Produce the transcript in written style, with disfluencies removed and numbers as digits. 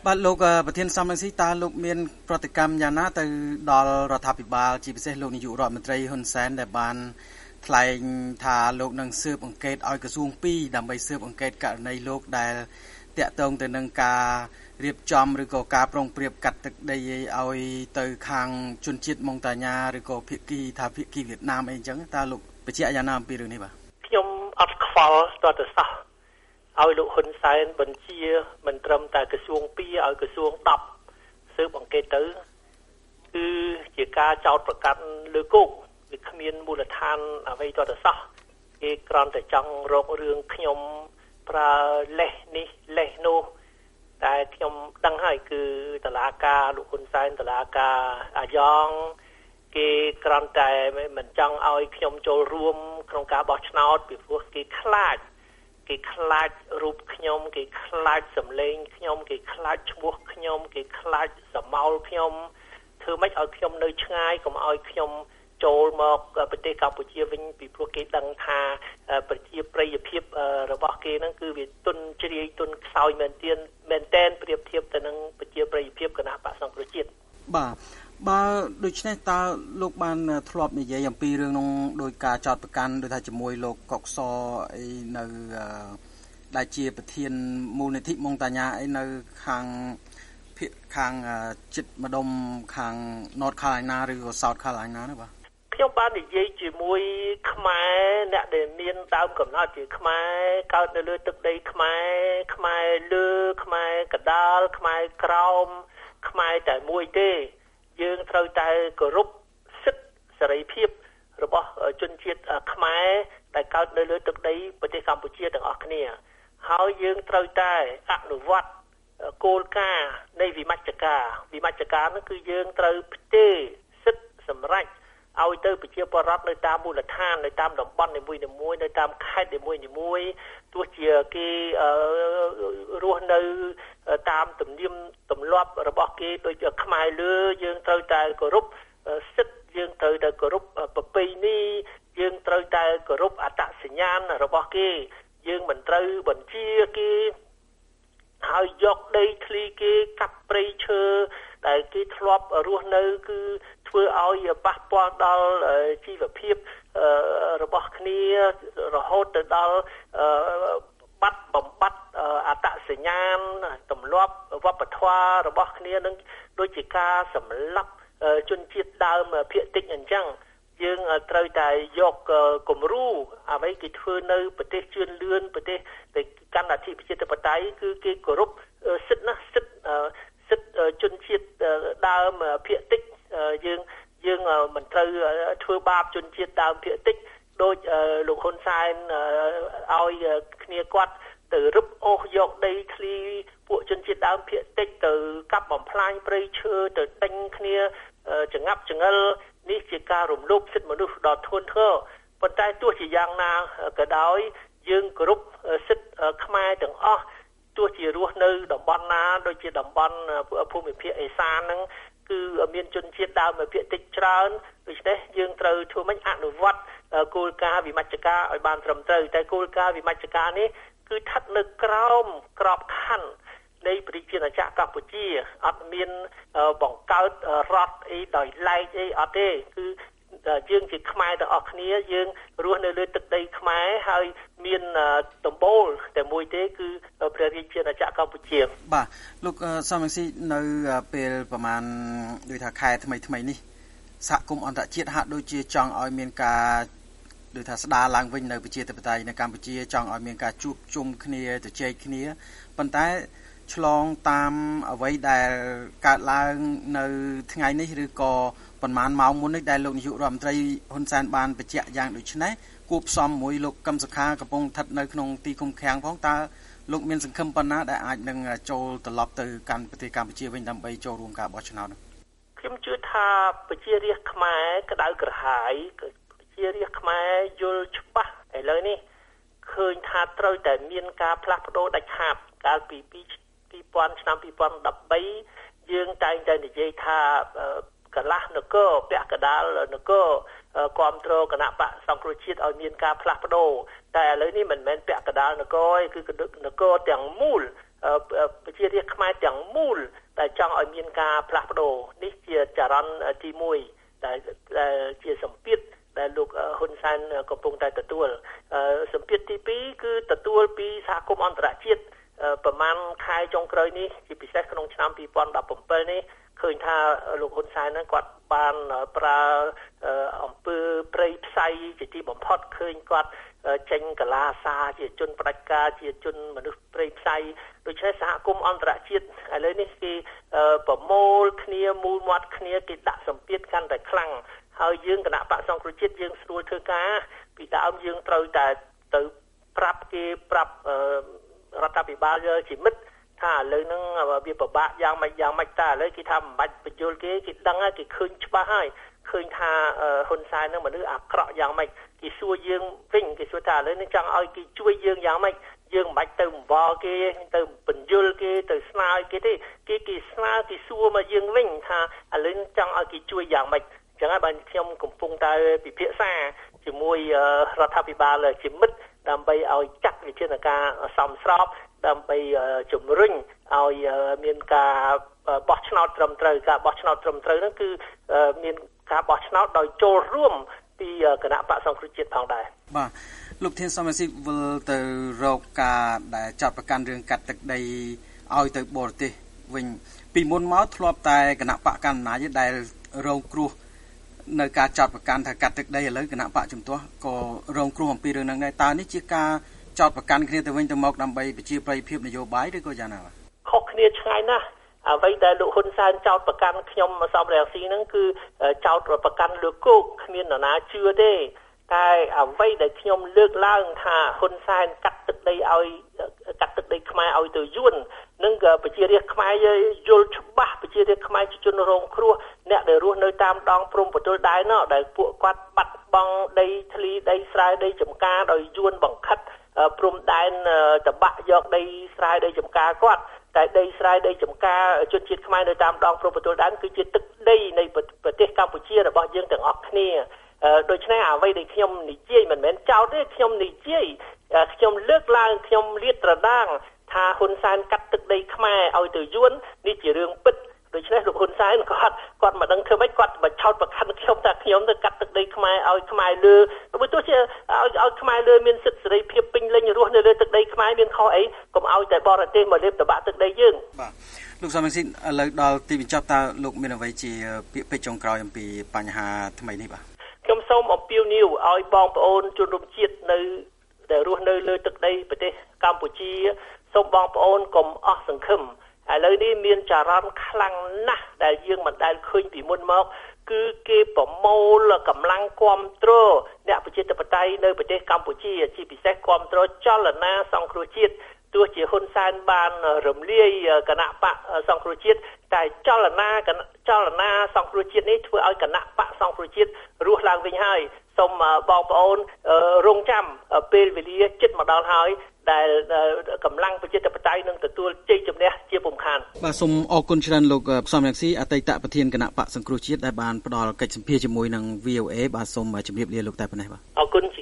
បាទលោកប្រធានសំរងស៊ីតើលោកមានប្រតិកម្មយ៉ាងណាទៅដល់រដ្ឋាភិបាលជាពិសេសលោកនាយករដ្ឋមន្ត្រីហ៊ុនសែនដែលបានថ្លែងថាលោកនឹងស៊ើបអង្កេតឲ្យក្រសួង2ដើម្បីស៊ើបអង្កេតករណីលោកដែលតាក់ទងទៅនឹងការរៀបចំឬក៏ការប្រុងប្រៀបកាត់ទឹកដីឲ្យទៅខាងជនជាតិម៉ុងតាញ៉ាឬក៏ភាគីវៀតណាមអីចឹងតើលោកបញ្ជាក់យ៉ាងណាអំពីរឿងនេះបាទខ្ញុំអត់ខ្វល់តទៅសោះឲ្យលោកហ៊ុនសែនបញ្ជាមិនត្រឹមតែក្រសួង2ឲ្យក្រសួង10ស៊ើបអង្កេតទៅគឺជាការចោទប្រកាន់លើគោកវាគ្មានមូលដ្ឋានអ្វីតទៅសោះគេគ្រាន់តែចង់រករឿងខ្ញុំប្រើលេសនេះលេសនោះតែខ្ញុំដឹងហើយគឺតុលាការលោកហ៊ុនសែនតុលាការអាយ៉ងគេគ្រាន់តែមិនចង់ឲ្យខ្ញុំចូលរួមក្នុងការបោះឆ្នោតពីព្រោះគេខ្លាចរូបខ្ញុំគេខ្លាចសម្លេងខ្ញុំគេខ្លាចឈ្មោះខ្ញុំគេខ្លាចសមោលខ្ញុំធ្វើម៉េចឲ្យខ្ញុំនៅឆ្ងាយកុំឲ្យខ្ញុំចូលមកប្រទេសកម្ពុជាវិញពីព្រោះគេដឹងថាប្រជាប្រិយភាពរបស់គេហ្នឹងគឺវាទុនជ្រាយទុនខ្សោយមែនតែនប្រៀបធៀបទៅនឹងប្រជាប្រិយភាពគណៈបក្សសង្គ្រោះជាតិបាទបើដូច្នេះតើលោកបានធ្លាប់និយាយអំពីរឿងនោះដោយការចោទប្រកាន់ដោយថាជាមួយលោកកុកសអីនៅដែលជាប្រធានមូលនិធិម៉ុងតាញ៉ាអីនៅខាងជិតម្ដុំខាង North Carolina ឬក៏ South Carolina ណាបាទខ្ញុំបាននិយាយជាមួយខ្មែរអ្នកដែលមានដើមកំណត់ជាខ្មែរកើតនៅលើទឹកដីខ្មែរលើខ្មែរកដាលខ្មែរក្រោមខ្មែរតែមួយទេយើងត្រូវតែគោរពសិទ្ធិសេរីភាពរបស់ជនជាតិខ្មែរដែលកើតនៅលើទឹកដីប្រទេសកម្ពុជាទាំងអស់គ្នាហើយយើងត្រូវតែអនុវត្តគោលការណ៍នៃវិមជ្ឈការនោះគឺយើងត្រូវផ្ទេរសិទ្ធិសម្រេចឲ្យទៅប្រជាពលរដ្ឋនៅតាមមូលដ្ឋាននៅតាមតំបន់នីមួយៗនៅតាមខេត្តនីមួយៗទោះជាគេរស់នៅតាមទំនៀមទម្លាប់របស់គេដូចខ្មែរលើយើងត្រូវតែគោរពសិទ្ធិយើងត្រូវតែគោរពប្រពៃណីយើងត្រូវតែគោរពអត្តសញ្ញាណរបស់គេយើងមិនត្រូវបញ្ជាគេហើយយកដីធ្លីគេកាប់ព្រៃឈើដែលគេធ្លាប់រស់នៅគឺធ្វើឲ្យប៉ះពាល់ដល់ជីវភាពរបស់គ្នារហូតទៅដល់បំបត្តិអត្តសញ្ញាណទម្លាប់វប្បធម៌របស់គ្នានឹងដូចជាការសម្លាប់ជនជាតិដើមភាគតិចអញ្ចឹងយើងត្រូវតែយកគំរូអ្វីគេធ្វើនៅប្រទេសជឿនលឿនប្រទេសដែលកាន់អធិបតេយ្យបតេយ្យគឺគេគោរពសិទ្ធិជនជាតិដើមភាគតិចយើងមិនត្រូវធ្វើបាបជនជាតិដើមភាគតិចដោយលោកហ៊ុនសែនឲ្យគ្នាគាត់ទៅរឹបអូសយកដីធ្លីពួកជនជាតិដើមភាគតិចទៅកាប់បំផ្លាញព្រៃឈើទៅដេញគ្នាចងាប់ចងិលនេះជាការរំលោភសិទ្ធិមនុស្សដ៏ធ្ងន់ធ្ងរប៉ុន្តែទោះជាយ៉ាងណាក៏ដោយយើងគោរពសិទ្ធិខ្មែរទាំងអស់ទោះជារស់នៅតំបន់ណាដូចជាតំបន់ភូមិភាគឦសានហ្នឹងគឺមានជនជាតិដើមភាគតិចច្រើនដូច្នេះយើងត្រូវធ្វើម៉េចអនុវត្តគោលការណ៍វិមជ្ឈការឲ្យបានត្រឹមត្រូវតែគោលការណ៍វិមជ្ឈការនេះគឺស្ថិតនៅក្រោមក្របខ័ណ្ឌនៃប្រជាណាចក្រកម្ពុជាអត់មានបង្កើតរដ្ឋអីដោយឡែកអីអត់ទេគឺយើងជាខ្មែរទាំងអស់គ្នាយើងរស់នៅលើទឹកដីខ្មែរហើយមានដំបូលតែមួយទេគឺព្រះរាជាណាចក្រកម្ពុជាបាទលោកសំរងស៊ីនៅពេលប្រហែលដូចថាខែថ្មីនេះសហគមន៍អន្តរជាតិហាក់ដូចជាចង់ឲ្យមានការដូចថាស្ដារឡើងវិញនៅប្រជាធិបតេយ្យនៅកម្ពុជាចង់ឲ្យមានការជួបជុំគ្នាជជែកគ្នាប៉ុន្តែឆ្លងតាមអ្វីដែលកើតឡើងនៅថ្ងៃនេះឬក៏ប៉ុន្មានម៉ោងមុននេះដែលលោកនាយករដ្ឋមន្ត្រីហ៊ុនសែនបានបញ្ជាក់យ៉ាងដូចនេះគួបផ្សំមួយលោកកឹមសុខាកំពុងស្ថិតនៅក្នុងទីឃុំឃាំងផងតើលោកមានសង្ឃឹមប៉ុណ្ណាដែលអាចនឹងចូលត្រឡប់ទៅកាន់ប្រទេសកម្ពុជាវិញដើម្បីចូលរួមការបោះឆ្នោតខ្ញុំជឿថាប្រជារាស្ត្រខ្មែរក្តៅក្រហាយប្រជារាស្ត្រខ្មែរយល់ច្បាស់ឥឡូវនេះឃើញថាត្រូវតែមានការផ្លាស់ប្ដូរដាច់ខាតកាលពីឆ្នាំ2013យើងតែងតែនិយាយថាកន្លះនគរពាក់កណ្ដាលនគរគ្រប់គ្រងគណៈបកសង្គ្រោះជាតិឲ្យមានការផ្លាស់ប្ដូរតែឥឡូវនេះមិនមែនពាក់កណ្ដាលនគរទេគឺនគរទាំងមូលប្រជារាស្ត្រខ្មែរទាំងមូលដែលចង់ឲ្យមានការផ្លាស់ប្ដូរនេះជាចរន្តទី1ដែលជាសម្ពាធដែលលោកហ៊ុនសែនកំពុងតែទទួលសម្ពាធទី2គឺទទួលពីសហគមន៍អន្តរជាតិប្រមាណខែចុងក្រោយនេះជាពិសេសក្នុងឆ្នាំ2017នេះឃើញថាលោកហ៊ុនសែនហ្នឹងគាត់បានប្រើអំពើព្រៃផ្សៃជាទីបំផុតឃើញគាត់ចេញកលាសារជាជនផ្ដាច់ការជាជនមនុស្សព្រៃផ្សៃដូច្នេះសហគមន៍អន្តរជាតិឥឡូវនេះគេប្រមូលគ្នាមូលមាត់គ្នាគេដាក់សម្ពាធកាន់តែខ្លាំងហើយយើងគណៈបក្សសង្គ្រោះជាតិយើងស្រួលធ្វើការពីដើមយើងត្រូវតែទៅប្រាប់រដ្ឋាភិបាលជាមិត្តថាឥឡូវហ្នឹងវាពិបាកយ៉ាងម៉េចតែឥឡូវគេថាមិនបាច់បញ្យល់គេដឹងហើយគេឃើញច្បាស់ហើយឃើញថាហ៊ុនសែននឹងមនុស្សអាក្រក់យ៉ាងម៉េចគេសួរយើងវិញគេសួរថាឥឡូវនេះចង់ឲ្យគេជួយយើងយ៉ាងម៉េចយើងមិនបាច់ទៅបង្វល់គេទៅបញ្យល់គេទៅស្នើគេទេគេស្នើគេសួរមកយើងវិញថាឥឡូវចង់ឲ្យគេជួយយ៉ាងម៉េចអញ្ចឹងហើយបានខ្ញុំកំពុងតែពិភាក្សាជាមួយរដ្ឋាភិបាលជាមិត្តដើម្បីឲ្យចាត់វិធានការសមស្របដើម្បីជំរុញឲ្យមានការបោះឆ្នោតត្រឹមត្រូវការបោះឆ្នោតត្រឹមត្រូវហ្នឹងគឺមានការបោះឆ្នោតដោយចូលរួមពីគណៈបក្សសង្គ្រោះជាតិផងដែរបាទលោកធានសមសិទ្ធិវិលទៅរកការដែលចាត់ប្រកាន់រឿងកាត់ទឹកដីឲ្យទៅបរទេសវិញពីមុនមកធ្លាប់តែគណៈបកកណ្ដាលអំណាចដែលរងគ្រោះនៅការចាត់ប្រកាន់ថាកាត់ទឹកដីឥឡូវគណៈបកជំទាស់ក៏រងគ្រោះអំពីរឿងហ្នឹងដែរតើនេះជាការចោតប្រកាន់គ្នាទៅវិញទៅមកដើម្បីប្រជាប្រិយភាពនយោបាយឬក៏យ៉ាងណាបាទខុសគ្នាឆ្ងាយណាស់អ្វីដែលលោកហ៊ុនសែនចោតប្រកាន់ខ្ញុំសំរងស៊ីហ្នឹងគឺចោតប្រកាន់លើគោកគ្មាននរណាជឿទេតែអ្វីដែលខ្ញុំលើកឡើងថាហ៊ុនសែនកាត់ទឹកដីខ្មែរឲ្យទៅយួននឹងប្រជារាស្ត្រខ្មែរយល់ច្បាស់ប្រជារាស្ត្រខ្មែរជាជនរងគ្រោះអ្នកដែលរស់នៅតាមដងព្រំប្រទល់ដែននោះដែលពួកគាត់បាត់បង់ដីធ្លីដីស្រែដីចម្ការដោយយួនបង្ខិតព្រំដែនតបាក់យកដីស្រែដីចម្ការគាត់តែដីស្រែដីចម្ការជនជាតិខ្មែរនៅតាមដងព្រំប្រទល់ដែនគឺជាទឹកដីនៃប្រទេសកម្ពុជារបស់យើងទាំងអស់គ្នាដូច្នេះអ្វីដែលខ្ញុំនិយាយមិនមែនចោទទេខ្ញុំនិយាយខ្ញុំលើកឡើងខ្ញុំលាតត្រដាងថាហ៊ុនសែនកាត់ទឹកដីខ្មែរឲ្យទៅយួននេះជារឿងពិតដូច្នេះលោកហ៊ុនសែនគាត់មិនដឹងធ្វើម៉េចគាត់មកឆោតប្រកាន់ខ្ញុំថាខ្ញុំទៅកាត់ទឹកដីខ្មែរឲ្យខ្មែរលើបើទោះជាឲ្យខ្មែរលើមានសិទ្ធិសេរីភាពពេញលេញរស់នៅលើទឹកដីខ្មែរមានខុសអីកុំឲ្យតែបរទេសមកលេបតបាក់ទឹកដីយើងបាទលោកសំរងស៊ីឥឡូវដល់ទីបញ្ចប់តើលោកមានអ្វីជាពាក្យពេចន៍ចុងក្រោយអំពីបញ្ហាថ្មីនេះបាទខ្ញុំសូមអំពាវនាវឲ្យបងប្អូនជនរួមជាតិនៅដែលរស់នៅលើទឹកដីប្រទេសកម្ពុជាសូមបងប្អូនកុំអស់សង្ឃឹមឥឡូវនេះមានចរន្តខ្លាំងណាស់ដែលយើងមិនដែលឃើញពីមុនមកគឺគេប្រមូលកម្លាំងគាំទ្រអ្នកប្រជាធិបតេយ្យនៅប្រទេសកម្ពុជាជាពិសេសគាំទ្រចលនាសង្គ្រោះជាតិទោះជាហ៊ុនសែនបានរំលាយគណៈបកសង្គ្រោះជាតិតែចលនាសង្គ្រោះជាតិនេះធ្វើឲ្យគណៈបកសង្គ្រោះជាតិរស់ឡើងវិញហើយសូមបងប្អូនរងចាំពេលវេលាជិតមកដល់ហើយដែលកម្លាំងប្រជាធិបតេយ្យនឹងទទួលជ័យជំនះជាពុំខានបាទសូមអរគុណច្រើនលោកសំរងស៊ីអតីតប្រធានគណៈបកសង្គ្រោះជាតិដែលបានផ្ដល់កិច្ចសម្ភាសន៍ជាមួយនឹង VOA បាទសូមជម្រាបលាលោកតែប៉ុណ្ណេះបាទអរគុណ